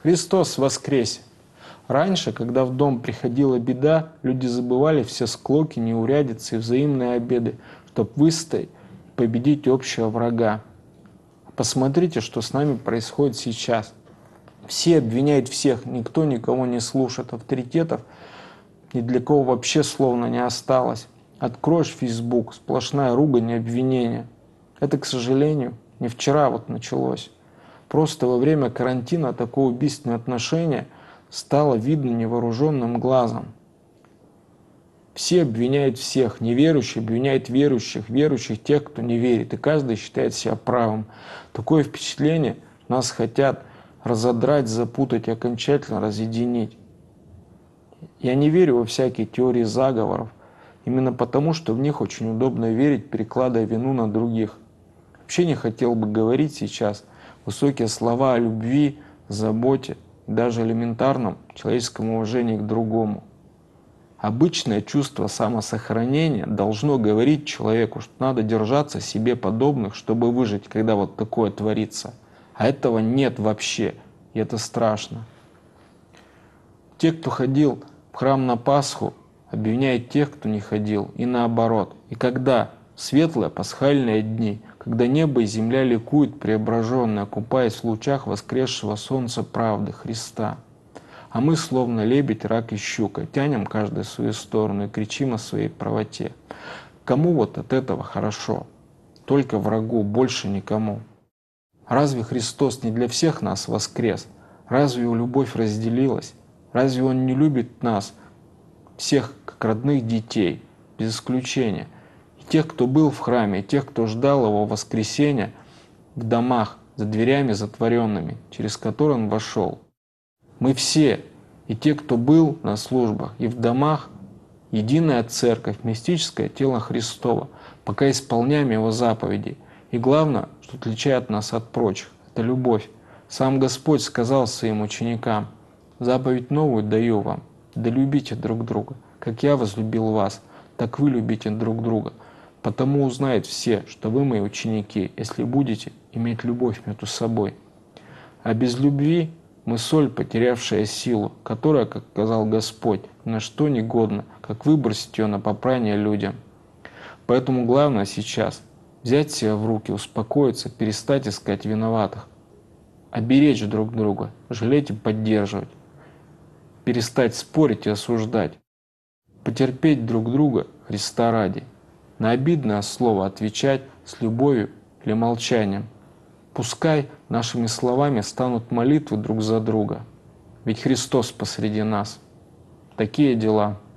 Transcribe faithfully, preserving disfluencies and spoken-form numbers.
Христос воскресе! Раньше, когда в дом приходила беда, люди забывали все склоки, неурядицы и взаимные обеды, чтоб выстоять и победить общего врага. Посмотрите, что с нами происходит сейчас. Все обвиняют всех, никто никого не слушает, авторитетов ни для кого вообще словно не осталось. Откроешь Facebook, сплошная ругань и обвинения. Это, к сожалению, не вчера вот началось. Просто во время карантина такое убийственное отношение стало видно невооруженным глазом. Все обвиняют всех, неверующие обвиняют верующих, верующих тех, кто не верит, и каждый считает себя правым. Такое впечатление, нас хотят разодрать, запутать и окончательно разъединить. Я не верю во всякие теории заговоров, именно потому, что в них очень удобно верить, перекладывая вину на других. Вообще не хотел бы говорить сейчас высокие слова о любви, заботе и даже элементарном человеческом уважении к другому. Обычное чувство самосохранения должно говорить человеку, что надо держаться себе подобных, чтобы выжить, когда вот такое творится. А этого нет вообще, и это страшно. Те, кто ходил в храм на Пасху, обвиняют тех, кто не ходил, и наоборот. И когда светлые пасхальные дни, когда небо и земля ликуют преображенные, купаясь в лучах воскресшего солнца правды Христа. А мы, словно лебедь, рак и щука, тянем каждый в свою сторону и кричим о своей правоте. Кому вот от этого хорошо? Только врагу, больше никому. Разве Христос не для всех нас воскрес? Разве его любовь разделилась? Разве Он не любит нас, всех как родных детей, без исключения? И тех, кто был в храме, и тех, кто ждал Его воскресения в домах, за дверями затворенными, через которые Он вошел. Мы все, и те, кто был на службах, и в домах, единая церковь, мистическое тело Христова, пока исполняем Его заповеди. И главное, что отличает нас от прочих, это любовь. Сам Господь сказал своим ученикам: «Заповедь новую даю вам, да любите друг друга, как я возлюбил вас, так вы любите друг друга. Потому узнают все, что вы мои ученики, если будете иметь любовь между собой». А без любви мы соль, потерявшая силу, которая, как сказал Господь, ни на что не годна, как выбросить ее на попрание людям. Поэтому главное сейчас взять себя в руки, успокоиться, перестать искать виноватых, оберечь друг друга, жалеть и поддерживать, перестать спорить и осуждать, потерпеть друг друга Христа ради, на обидное слово отвечать с любовью или молчанием. Пускай нашими словами станут молитвы друг за друга, ведь Христос посреди нас. Такие дела.